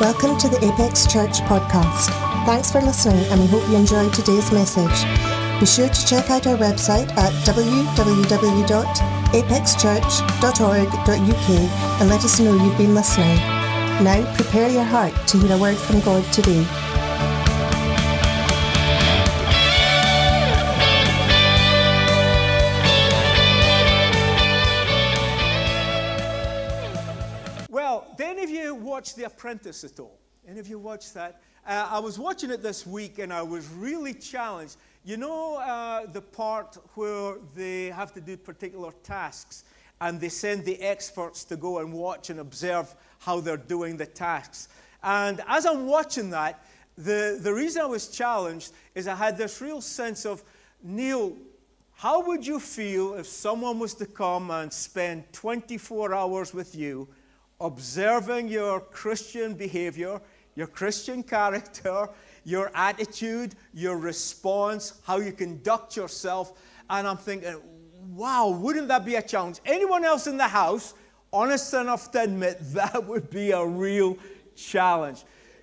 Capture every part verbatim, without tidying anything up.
Welcome to the Apex Church podcast. Thanks for listening, and we hope you enjoyed today's message. Be sure to check out our website at w w w dot apex church dot org dot u k and let us know you've been listening. Now prepare your heart to hear a word from God today. Well, did any of you watch The Apprentice at all? Any of you watch that? Uh, I was watching it this week and I was really challenged. You know uh, the part where they have to do particular tasks and they send the experts to go and watch and observe how they're doing the tasks. And as I'm watching that, the, the reason I was challenged is I had this real sense of, Neil, how would you feel if someone was to come and spend twenty-four hours with you observing your Christian behavior, your Christian character, your attitude, your response, how you conduct yourself? And I'm thinking, wow, wouldn't that be a challenge? Anyone else in the house, honest enough to admit, that would be a real challenge.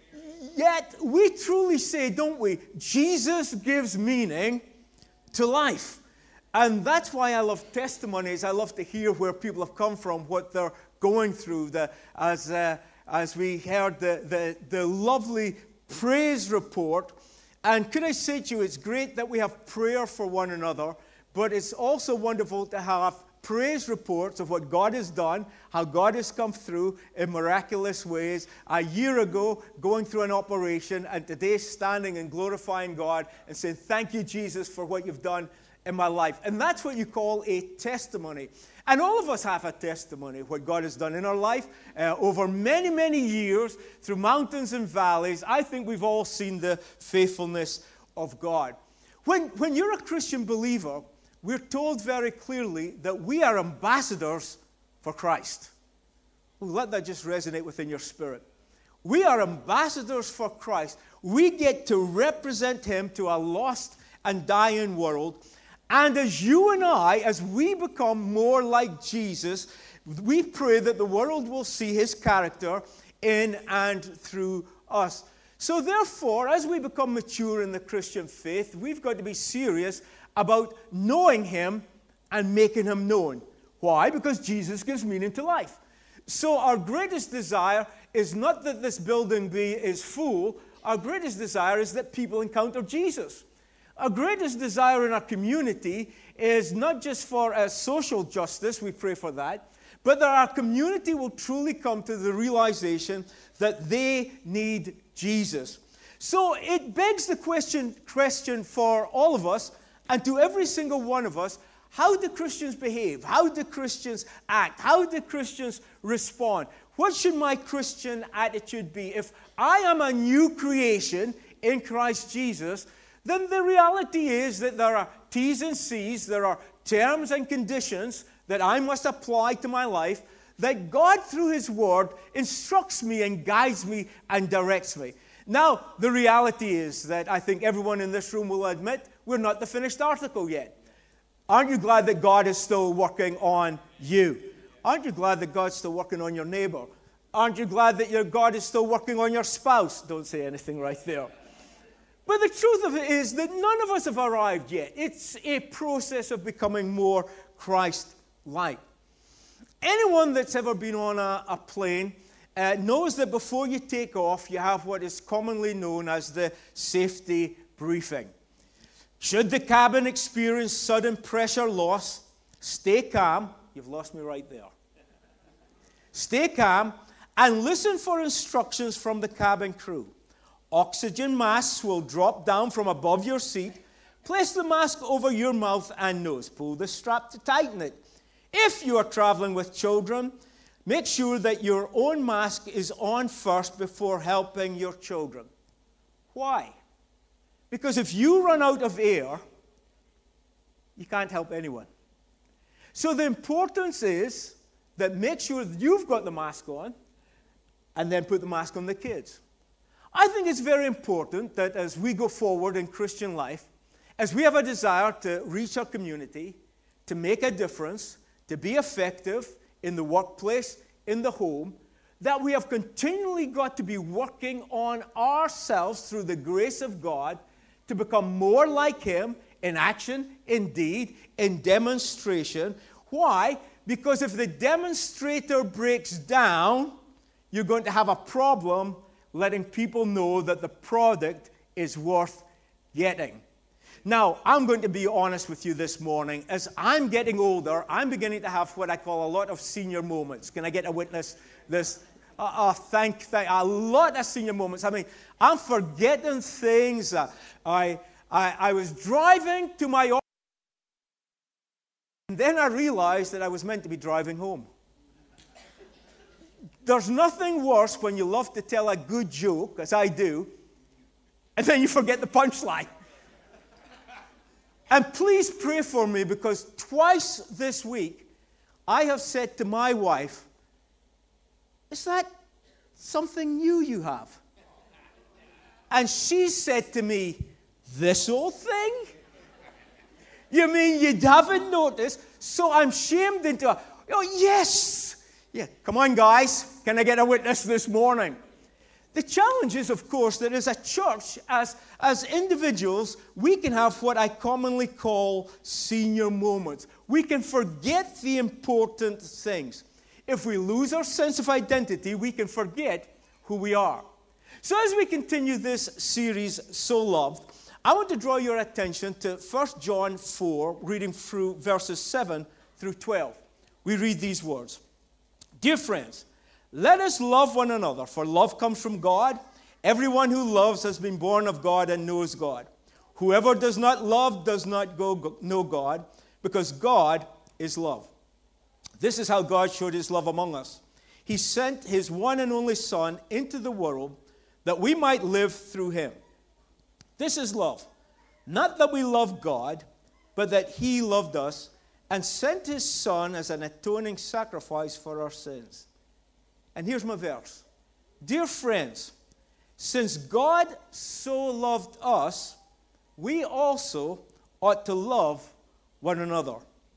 Yet, we truly say, don't we, Jesus gives meaning to life. And that's why I love testimonies. I love to hear where people have come from, what they're going through. The, as, uh, as we heard the, the, the lovely praise report. And could I say to you, it's great that we have prayer for one another, but it's also wonderful to have praise reports of what God has done, how God has come through in miraculous ways. A year ago, going through an operation, and today standing and glorifying God and saying, thank you, Jesus, for what you've done in my life. And that's what you call a testimony. And all of us have a testimony, what God has done in our life uh, over many, many years, through mountains and valleys. I think we've all seen the faithfulness of God. When, when you're a Christian believer, we're told very clearly that we are ambassadors for Christ. Ooh, let that just resonate within your spirit. We are ambassadors for Christ. We get to represent Him to a lost and dying world. And as you and I, as we become more like Jesus, we pray that the world will see His character in and through us. So therefore, as we become mature in the Christian faith, we've got to be serious about knowing Him and making Him known. Why? Because Jesus gives meaning to life. So our greatest desire is not that this building be is full. Our greatest desire is that people encounter Jesus. Our greatest desire in our community is not just for uh, social justice, we pray for that, but that our community will truly come to the realization that they need Jesus. So it begs the question, question for all of us, and to every single one of us, how do Christians behave? How do Christians act? How do Christians respond? What should my Christian attitude be? If I am a new creation in Christ Jesus, then the reality is that there are T's and C's, there are terms and conditions that I must apply to my life, that God, through His Word, instructs me and guides me and directs me. Now, the reality is that I think everyone in this room will admit we're not the finished article yet. Aren't you glad that God is still working on you? Aren't you glad that God's still working on your neighbor? Aren't you glad that your God is still working on your spouse? Don't say anything right there. But the truth of it is that none of us have arrived yet. It's a process of becoming more Christ-like. Anyone that's ever been on a, a plane uh, knows that before you take off, you have what is commonly known as the safety briefing. Should the cabin experience sudden pressure loss, stay calm. You've lost me right there. Stay calm and listen for instructions from the cabin crew. Oxygen masks will drop down from above your seat. Place the mask over your mouth and nose. Pull the strap to tighten it. If you are traveling with children, make sure that your own mask is on first before helping your children. Why? Because if you run out of air, you can't help anyone. So the importance is that make sure that you've got the mask on and then put the mask on the kids. I think it's very important that as we go forward in Christian life, as we have a desire to reach our community, to make a difference, to be effective in the workplace, in the home, that we have continually got to be working on ourselves through the grace of God to become more like Him in action, in deed, in demonstration. Why? Because if the demonstrator breaks down, you're going to have a problem letting people know that the product is worth getting. Now, I'm going to be honest with you this morning. As I'm getting older, I'm beginning to have what I call a lot of senior moments. Can I get a witness this? Uh, uh, thank, thank, a lot of senior moments. I mean, I'm forgetting things. Uh, I, I, I was driving to my office, and then I realized that I was meant to be driving home. There's nothing worse when you love to tell a good joke, as I do, and then you forget the punchline. And please pray for me, because twice this week I have said to my wife, "Is that something new you have?" And she said to me, "This old thing? You mean you haven't noticed?" So I'm shamed into a, oh, yes. Yeah, come on, guys. Can I get a witness this morning? The challenge is, of course, that as a church, as, as individuals, we can have what I commonly call senior moments. We can forget the important things. If we lose our sense of identity, we can forget who we are. So as we continue this series, So Loved, I want to draw your attention to First John four, reading through verses seven through twelve. We read these words. "Dear friends, let us love one another, for love comes from God. Everyone who loves has been born of God and knows God. Whoever does not love does not go, know God, because God is love. This is how God showed His love among us. He sent His one and only Son into the world that we might live through Him. This is love, not that we love God, but that He loved us and sent His Son as an atoning sacrifice for our sins." And here's my verse. "Dear friends, since God so loved us, we also ought to love one another.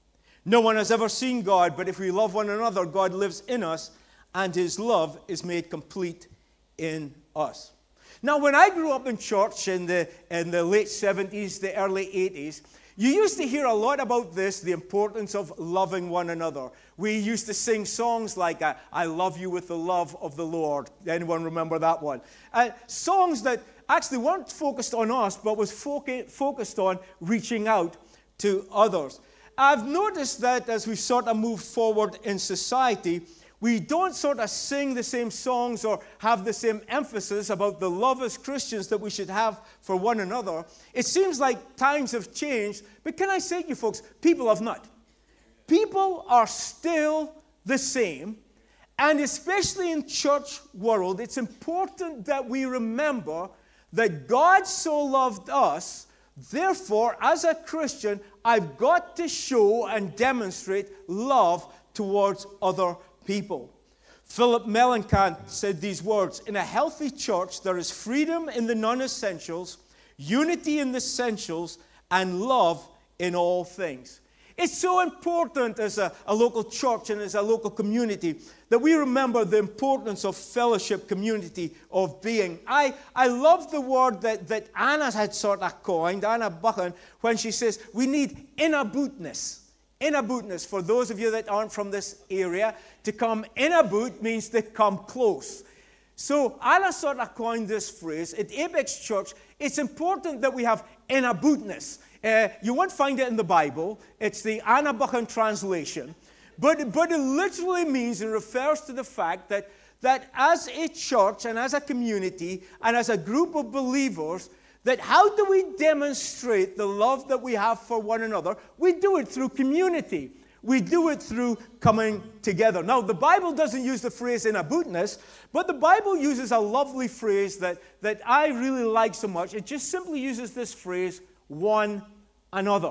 No one has ever seen God, but if we love one another, God lives in us, and His love is made complete in us." Now, when I grew up in church in the, in the late seventies, the early eighties, you used to hear a lot about this, the importance of loving one another. We used to sing songs like, uh, "I love you with the love of the Lord." Anyone remember that one? Uh, songs that actually weren't focused on us, but was foca- focused on reaching out to others. I've noticed that as we sort of move forward in society, we don't sort of sing the same songs or have the same emphasis about the love as Christians that we should have for one another. It seems like times have changed, but can I say to you folks, people have not. People are still the same, and especially in church world, it's important that we remember that God so loved us. Therefore, as a Christian, I've got to show and demonstrate love towards other people. Philip Melanchthon said these words, "In a healthy church, there is freedom in the non-essentials, unity in the essentials, and love in all things." It's so important as a, a local church and as a local community that we remember the importance of fellowship, community, of being. I, I love the word that, that Anna had sort of coined, Anna Buchan, when she says we need inner bootness. Inner bootness, for those of you that aren't from this area, to come in a boot means to come close. So Anna sort of coined this phrase. At Apex Church, it's important that we have inner bootness. Uh, you won't find it in the Bible. It's the Anna Buchan translation. But, but it literally means and refers to the fact that, that as a church and as a community and as a group of believers, that how do we demonstrate the love that we have for one another? We do it through community. We do it through coming together. Now, the Bible doesn't use the phrase "in a bootness," but the Bible uses a lovely phrase that, that I really like so much. It just simply uses this phrase, "one another."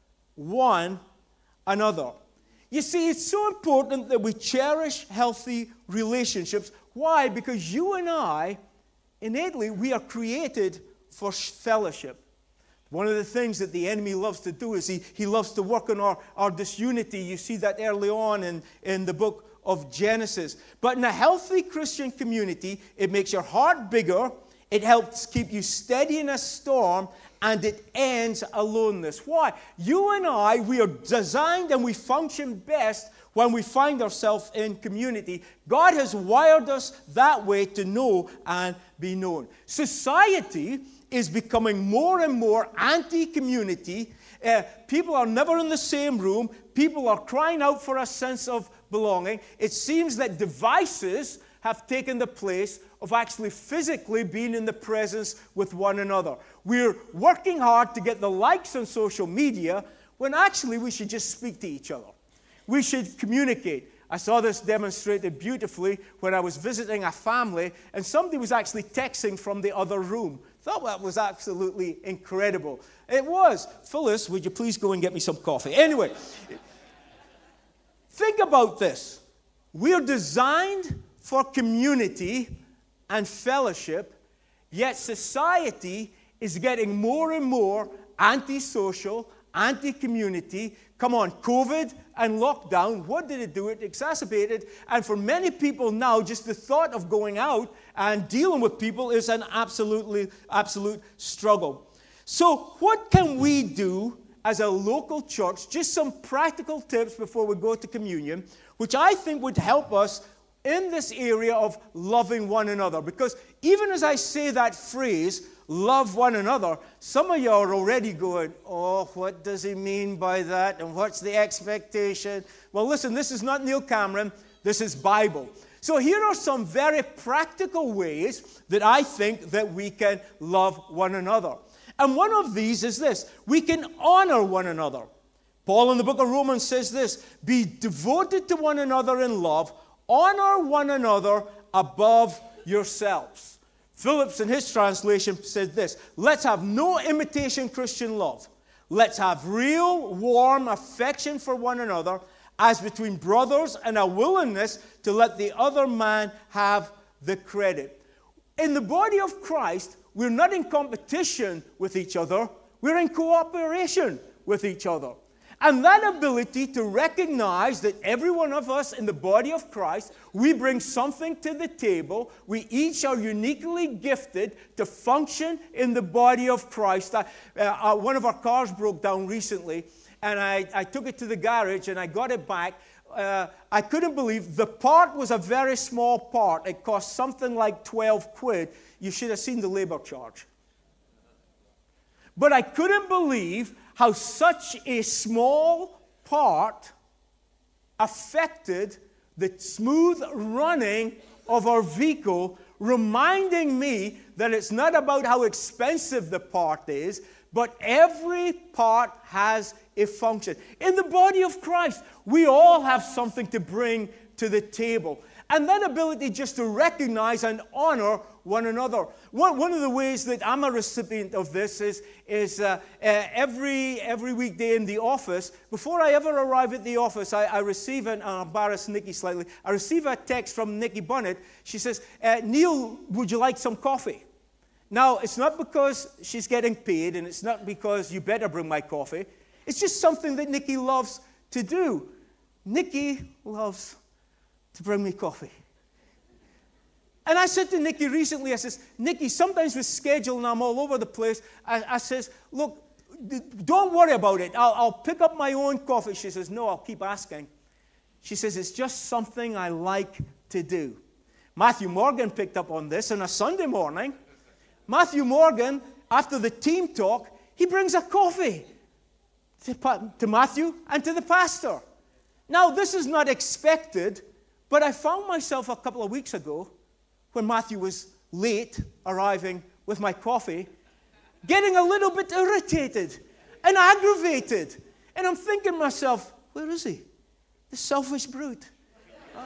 One another. You see, it's so important that we cherish healthy relationships. Why? Because you and I, innately, we are created for fellowship. One of the things that the enemy loves to do is he, he loves to work on our, our disunity. You see that early on in, in the book of Genesis. But in a healthy Christian community, it makes your heart bigger, it helps keep you steady in a storm, and it ends aloneness. Why? You and I, we are designed and we function best when we find ourselves in community. God has wired us that way to know and be known. Society is becoming more and more anti-community. Uh, people are never in the same room. People are crying out for a sense of belonging. It seems that devices have taken the place of actually physically being in the presence with one another. We're working hard to get the likes on social media when actually we should just speak to each other. We should communicate. I saw this demonstrated beautifully when I was visiting a family and somebody was actually texting from the other room. Thought that was absolutely incredible. It was. Phyllis, would you please go and get me some coffee? Anyway, think about this. We're designed for community and fellowship, yet society is getting more and more antisocial, anti-community. Come on, COVID and lockdown, what did it do? It exacerbated. And for many people now, just the thought of going out and dealing with people is an absolutely, absolute struggle. So what can we do as a local church? Just some practical tips before we go to communion, which I think would help us in this area of loving one another. Because even as I say that phrase, love one another, some of you are already going, oh, what does he mean by that? And what's the expectation? Well, listen, this is not Neil Cameron. This is Bible. So here are some very practical ways that I think that we can love one another. And one of these is this. We can honor one another. Paul in the book of Romans says this, be devoted to one another in love, honor one another above yourselves. Phillips in his translation said this, let's have no imitation Christian love. Let's have real, warm affection for one another as between brothers and a willingness to let the other man have the credit. In the body of Christ, we're not in competition with each other. We're in cooperation with each other. And that ability to recognize that every one of us in the body of Christ, we bring something to the table. We each are uniquely gifted to function in the body of Christ. I, uh, one of our cars broke down recently, and I, I took it to the garage, and I got it back. Uh, I couldn't believe the part was a very small part. It cost something like twelve quid. You should have seen the labor charge. But I couldn't believe how such a small part affected the smooth running of our vehicle, reminding me that it's not about how expensive the part is, but every part has a function. In the body of Christ, we all have something to bring to the table. And that ability just to recognize and honor one another. One, one of the ways that I'm a recipient of this is, is uh, uh, every, every weekday in the office, before I ever arrive at the office, I, I receive, and I'll embarrass Nikki slightly, I receive a text from Nikki Bunnett. She says, uh, Neil, would you like some coffee? Now, it's not because she's getting paid, and it's not because you better bring my coffee. It's just something that Nikki loves to do. Nikki loves to bring me coffee. And I said to Nikki recently, I says, Nikki, sometimes with schedule and I'm all over the place, I, I says, look, don't worry about it. I'll, I'll pick up my own coffee. She says, no, I'll keep asking. She says, it's just something I like to do. Matthew Morgan picked up on this on a Sunday morning. Matthew Morgan, after the team talk, he brings a coffee to, to Matthew and to the pastor. Now, this is not expected, but I found myself a couple of weeks ago, when Matthew was late arriving with my coffee, getting a little bit irritated and aggravated. And I'm thinking to myself, where is he? The selfish brute. Uh,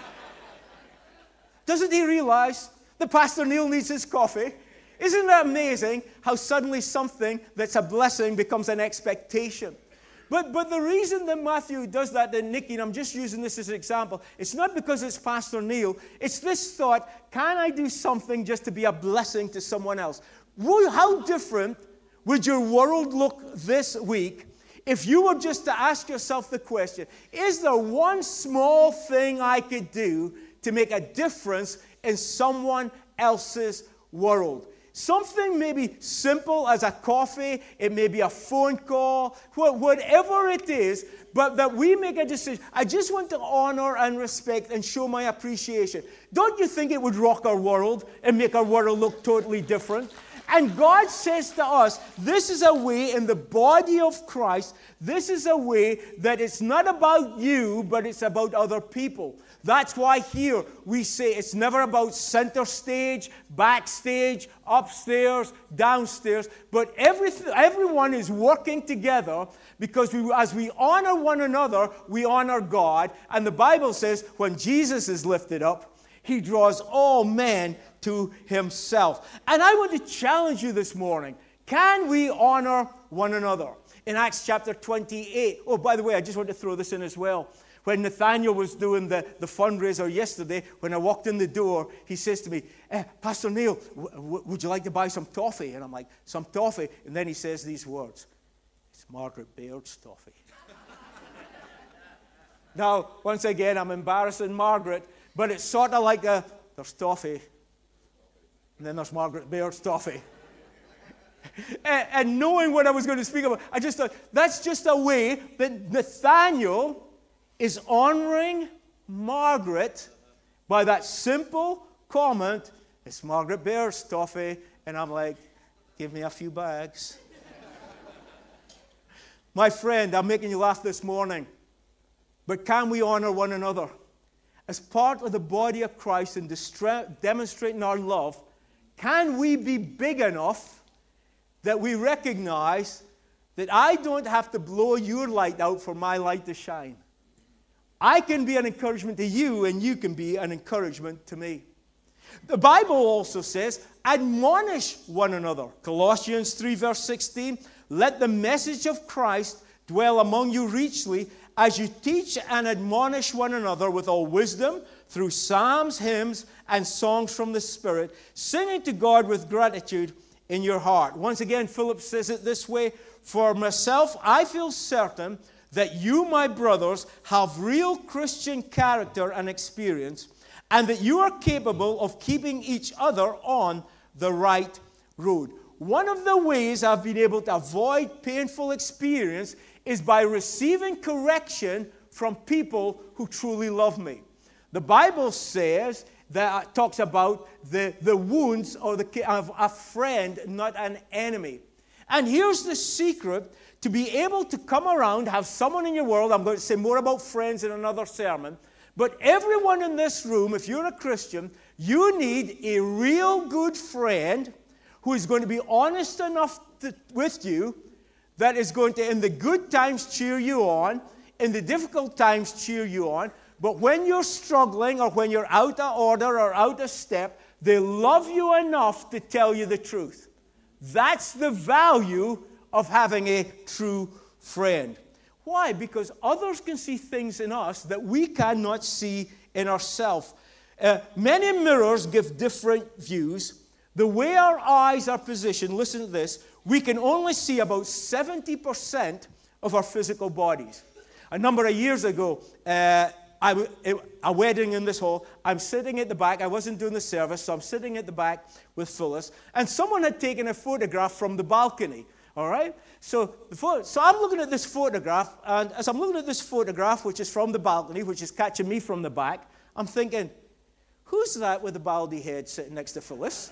doesn't he realize that Pastor Neil needs his coffee? Isn't that amazing how suddenly something that's a blessing becomes an expectation? But, but the reason that Matthew does that to Nikki, and I'm just using this as an example, it's not because it's Pastor Neil. It's this thought, can I do something just to be a blessing to someone else? How different would your world look this week if you were just to ask yourself the question, is there one small thing I could do to make a difference in someone else's world? Something maybe simple as a coffee, it may be a phone call, whatever it is, but that we make a decision. I just want to honor and respect and show my appreciation. Don't you think it would rock our world and make our world look totally different? And God says to us, this is a way in the body of Christ, this is a way that it's not about you, but it's about other people. That's why here we say it's never about center stage, backstage, upstairs, downstairs, but every, everyone is working together because we, as we honor one another, we honor God. And the Bible says when Jesus is lifted up, he draws all men to himself. And I want to challenge you this morning. Can we honor one another? In Acts chapter twenty-eight, oh, by the way, I just want to throw this in as well. When Nathaniel was doing the, the fundraiser yesterday, when I walked in the door, he says to me, eh, Pastor Neil, w- w- would you like to buy some toffee? And I'm like, some toffee? And then he says these words, it's Margaret Baird's toffee. Now, once again, I'm embarrassing Margaret, but it's sort of like a, there's toffee, and then there's Margaret Baird's toffee. and, and knowing what I was going to speak about, I just thought, that's just a way that Nathaniel is honoring Margaret by that simple comment, it's Margaret Baird's toffee, and I'm like, give me a few bags. My friend, I'm making you laugh this morning, but can we honor one another? As part of the body of Christ and distra- demonstrating our love, can we be big enough that we recognize that I don't have to blow your light out for my light to shine? I can be an encouragement to you, and you can be an encouragement to me. The Bible also says, admonish one another. Colossians three, verse sixteen, let the message of Christ dwell among you richly as you teach and admonish one another with all wisdom through psalms, hymns, and songs from the Spirit, singing to God with gratitude in your heart. Once again, Philip says it this way, for myself, I feel certain that you, my brothers, have real Christian character and experience, and that you are capable of keeping each other on the right road. One of the ways I've been able to avoid painful experience is by receiving correction from people who truly love me. The Bible says that talks about the, the wounds or the, of a friend, not an enemy. And here's the secret. To be able to come around, have someone in your world, I'm going to say more about friends in another sermon, but everyone in this room, if you're a Christian, you need a real good friend who is going to be honest enough to, with you, that is going to, in the good times, cheer you on, in the difficult times, cheer you on, but when you're struggling or when you're out of order or out of step, they love you enough to tell you the truth. That's the value of having a true friend. Why? Because others can see things in us that we cannot see in ourselves. Uh, many mirrors give different views. The way our eyes are positioned, listen to this, we can only see about seventy percent of our physical bodies. A number of years ago, uh, I w- a wedding in this hall, I'm sitting at the back, I wasn't doing the service, so I'm sitting at the back with Phyllis, and someone had taken a photograph from the balcony. All right? So, the so I'm looking at this photograph, and as I'm looking at this photograph, which is from the balcony, which is catching me from the back, I'm thinking, who's that with the baldy head sitting next to Phyllis?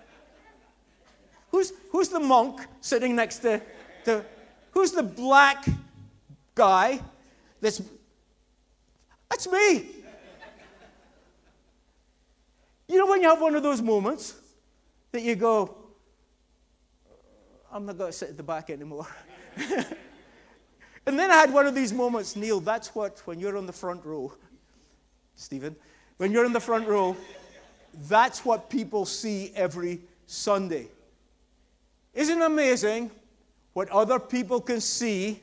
Who's, who's the monk sitting next to, to... Who's the black guy that's... That's me. You know when you have one of those moments that you go, I'm not going to sit at the back anymore. And then I had one of these moments, Neil, that's what, when you're on the front row, Stephen, when you're in the front row, that's what people see every Sunday. Isn't it amazing what other people can see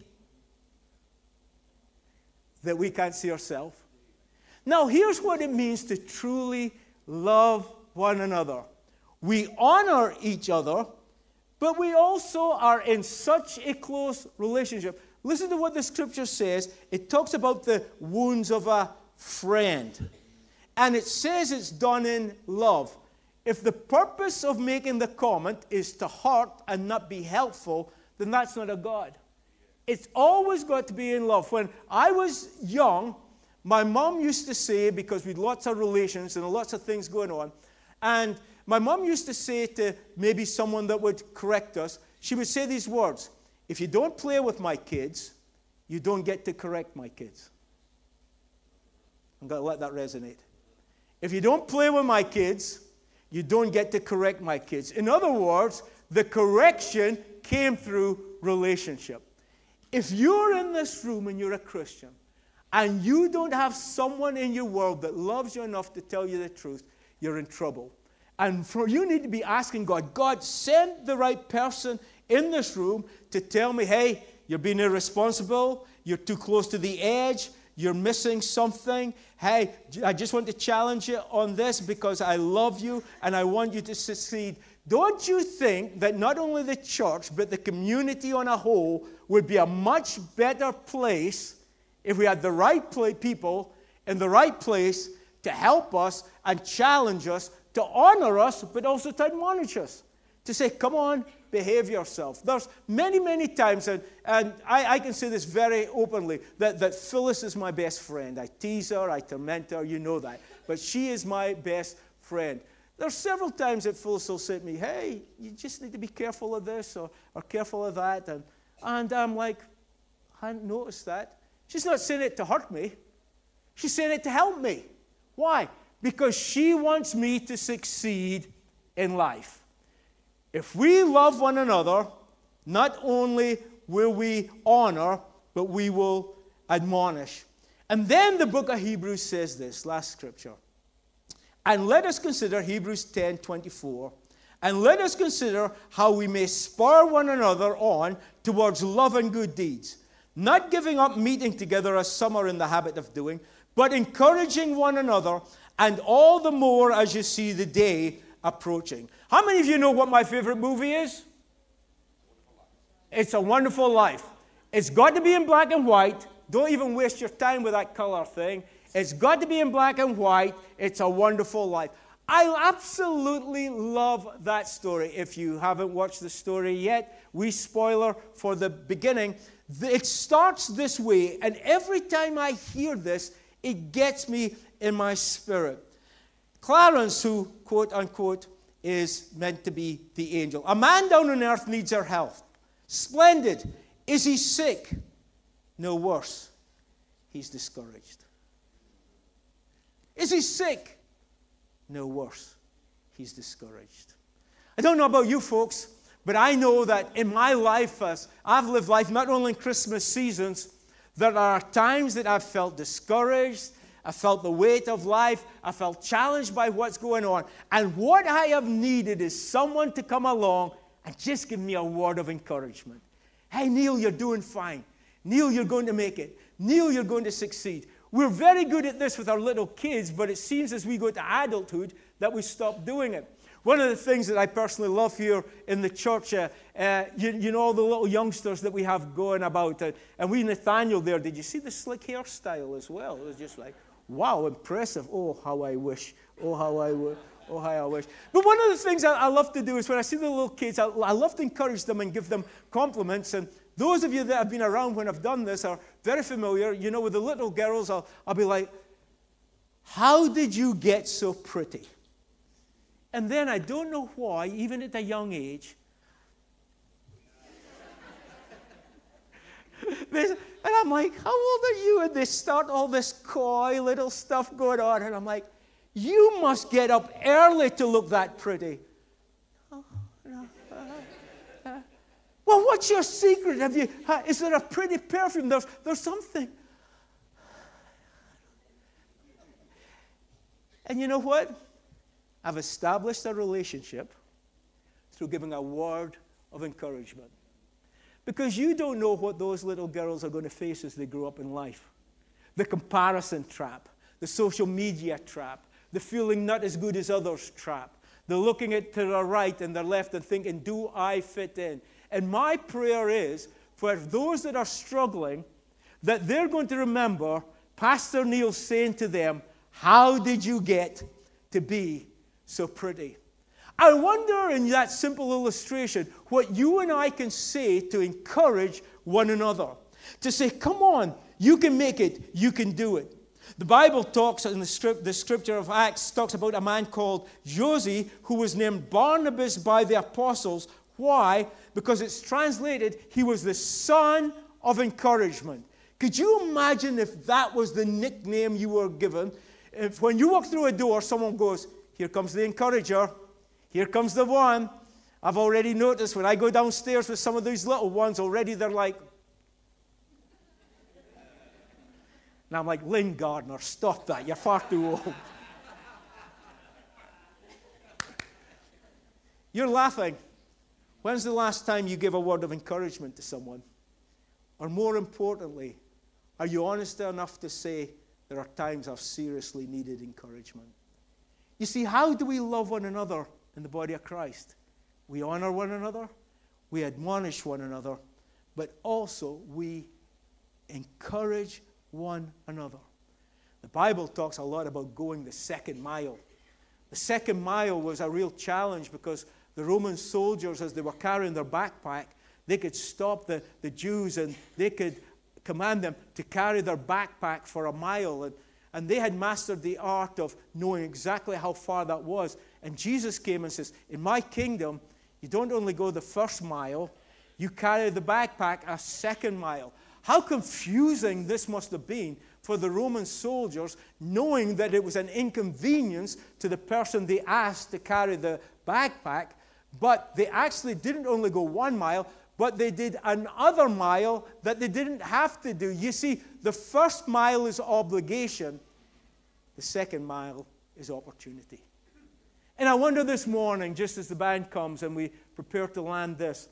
that we can't see ourselves? Now, here's what it means to truly love one another. We honor each other but we also are in such a close relationship. Listen to what the scripture says. It talks about the wounds of a friend. And it says it's done in love. If the purpose of making the comment is to hurt and not be helpful, then that's not a God. It's always got to be in love. When I was young, my mom used to say, because we had lots of relations and lots of things going on, and my mom used to say to maybe someone that would correct us, she would say these words: if you don't play with my kids, you don't get to correct my kids. I'm going to let that resonate. If you don't play with my kids, you don't get to correct my kids. In other words, the correction came through relationship. If you're in this room and you're a Christian, and you don't have someone in your world that loves you enough to tell you the truth, you're in trouble. And for you need to be asking God, God, send the right person in this room to tell me, hey, you're being irresponsible, you're too close to the edge, you're missing something. Hey, I just want to challenge you on this because I love you and I want you to succeed. Don't you think that not only the church, but the community on a whole would be a much better place if we had the right play, people in the right place to help us and challenge us, to honor us, but also to admonish us, to say, come on, behave yourself. There's many, many times, and, and I, I can say this very openly, that, that Phyllis is my best friend. I tease her, I torment her, you know that. But she is my best friend. There's several times that Phyllis will say to me, hey, you just need to be careful of this or, or careful of that. And, and I'm like, I hadn't noticed that. She's not saying it to hurt me. She's saying it to help me. Why? Because she wants me to succeed in life. If we love one another, not only will we honor, but we will admonish. And then the book of Hebrews says this, last scripture. And let us consider Hebrews ten twenty-four. And let us consider how we may spur one another on towards love and good deeds. Not giving up meeting together as some are in the habit of doing, but encouraging one another, and all the more as you see the day approaching. How many of you know what my favorite movie is? It's A Wonderful Life. It's got to be in black and white. Don't even waste your time with that color thing. It's got to be in black and white. It's A Wonderful Life. I absolutely love that story. If you haven't watched the story yet, we spoiler for the beginning. It starts this way, and every time I hear this, it gets me in my spirit. Clarence, who, quote unquote, is meant to be the angel. A man down on earth needs our health. Splendid. Is he sick? No, worse. He's discouraged. Is he sick? No, worse. He's discouraged. I don't know about you folks, but I know that in my life, as I've lived life not only in Christmas seasons, there are times that I've felt discouraged. I felt the weight of life. I felt challenged by what's going on. And what I have needed is someone to come along and just give me a word of encouragement. Hey, Neil, you're doing fine. Neil, you're going to make it. Neil, you're going to succeed. We're very good at this with our little kids, but it seems as we go to adulthood that we stop doing it. One of the things that I personally love here in the church, uh, uh, you, you know, all the little youngsters that we have going about. Uh, and we, Nathaniel there, did you see the slick hairstyle as well? It was just like, wow, impressive. Oh, how I wish. Oh, how I wish. Oh, how I wish. But one of the things I, I love to do is when I see the little kids, I, I love to encourage them and give them compliments. And those of you that have been around when I've done this are very familiar. You know, with the little girls, I'll, I'll be like, how did you get so pretty? And then I don't know why, even at a young age, and I'm like, how old are you? And they start all this coy little stuff going on. And I'm like, you must get up early to look that pretty. Oh, no, uh, uh. Well, what's your secret? Have you? Uh, is there a pretty perfume? There's, there's something. And you know what? I've established a relationship through giving a word of encouragement. Because you don't know what those little girls are going to face as they grow up in life. The comparison trap, the social media trap, the feeling not as good as others trap, the They're looking at to their right and their left and thinking, do I fit in? And my prayer is for those that are struggling, that they're going to remember Pastor Neil saying to them, how did you get to be so pretty? I wonder in that simple illustration what you and I can say to encourage one another. To say, come on, you can make it, you can do it. The Bible talks in the, script, the scripture of Acts talks about a man called Josie who was named Barnabas by the apostles. Why? Because it's translated, he was the son of encouragement. Could you imagine if that was the nickname you were given? If when you walk through a door, someone goes, here comes the encourager. Here comes the one. I've already noticed when I go downstairs with some of these little ones, already they're like, and I'm like, Lynn Gardner, stop that. You're far too old. You're laughing. When's the last time you gave a word of encouragement to someone? Or more importantly, are you honest enough to say, there are times I've seriously needed encouragement? You see, how do we love one another in the body of Christ? We honor one another, we admonish one another, but also we encourage one another. The Bible talks a lot about going the second mile. The second mile was a real challenge because the Roman soldiers, as they were carrying their backpack, they could stop the, the Jews and they could command them to carry their backpack for a mile. And, and they had mastered the art of knowing exactly how far that was. And Jesus came and says, in my kingdom, you don't only go the first mile, you carry the backpack a second mile. How confusing this must have been for the Roman soldiers, knowing that it was an inconvenience to the person they asked to carry the backpack, but they actually didn't only go one mile, but they did another mile that they didn't have to do. You see, the first mile is obligation. The second mile is opportunity. And I wonder this morning, just as the band comes and we prepare to land this,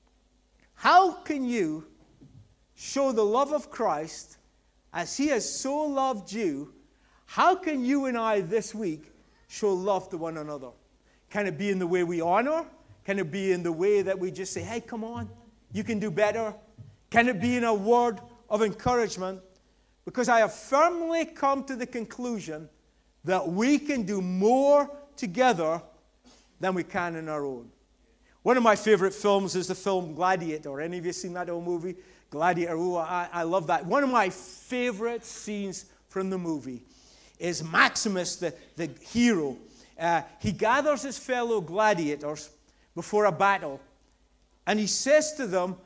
how can you show the love of Christ as he has so loved you? How can you and I this week show love to one another? Can it be in the way we honor? Can it be in the way that we just say, hey, come on, you can do better? Can it be in a word of encouragement? Because I have firmly come to the conclusion that we can do more together than we can in our own. One of my favorite films is the film Gladiator. Any of you seen that old movie? Gladiator. Oh, I, I love that. One of my favorite scenes from the movie is Maximus, the, the hero. Uh, he gathers his fellow gladiators before a battle, and he says to them,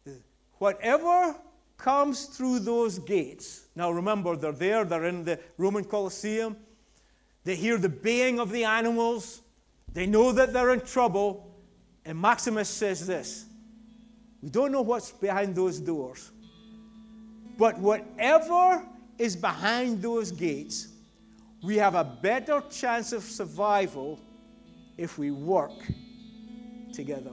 whatever comes through those gates. Now remember, they're there, they're in the Roman Colosseum. They hear the baying of the animals. They know that they're in trouble. And Maximus says this, we don't know what's behind those doors, but whatever is behind those gates, we have a better chance of survival if we work together.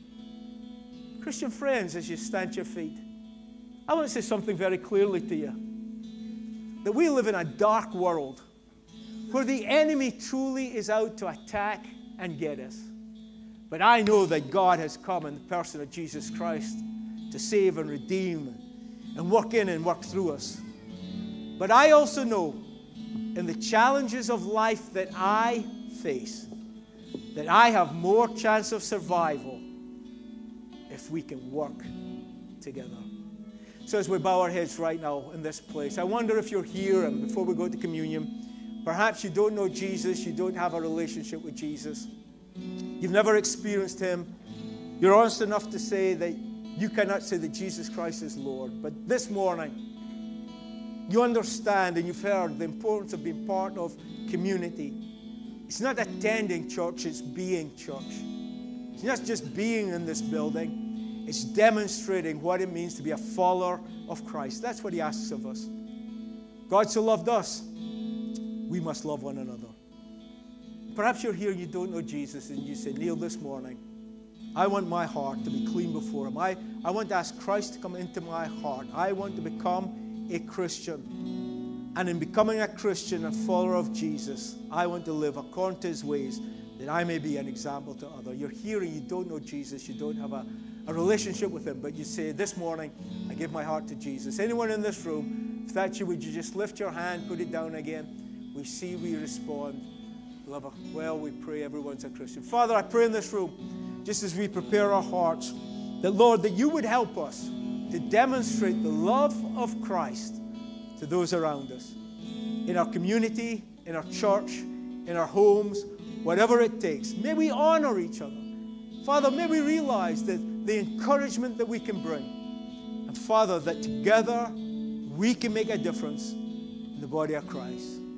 Christian friends, as you stand to your feet, I want to say something very clearly to you. That we live in a dark world where the enemy truly is out to attack and get us. But I know that God has come in the person of Jesus Christ to save and redeem and work in and work through us. But I also know in the challenges of life that I face, that I have more chance of survival if we can work together. So as we bow our heads right now in this place, I wonder if you're here and before we go to communion, perhaps you don't know Jesus, you don't have a relationship with Jesus. You've never experienced him. You're honest enough to say that you cannot say that Jesus Christ is Lord. But this morning, you understand and you've heard the importance of being part of community. It's not attending church, it's being church. It's not just being in this building. It's demonstrating what it means to be a follower of Christ. That's what he asks of us. God so loved us, we must love one another. Perhaps you're here and you don't know Jesus and you say, Neil, this morning, I want my heart to be clean before him. I, I want to ask Christ to come into my heart. I want to become a Christian. And in becoming a Christian and follower of Jesus, I want to live according to his ways, that I may be an example to others. You're here and you don't know Jesus. You don't have a, a relationship with him, but you say, this morning, I give my heart to Jesus. Anyone in this room, if that's you, would you just lift your hand, put it down again? We see, we respond. Lover, well, we pray everyone's a Christian. Father, I pray in this room, just as we prepare our hearts, that, Lord, that you would help us to demonstrate the love of Christ to those around us, in our community, in our church, in our homes, whatever it takes. May we honor each other. Father, may we realize that the encouragement that we can bring, and Father, that together we can make a difference in the body of Christ.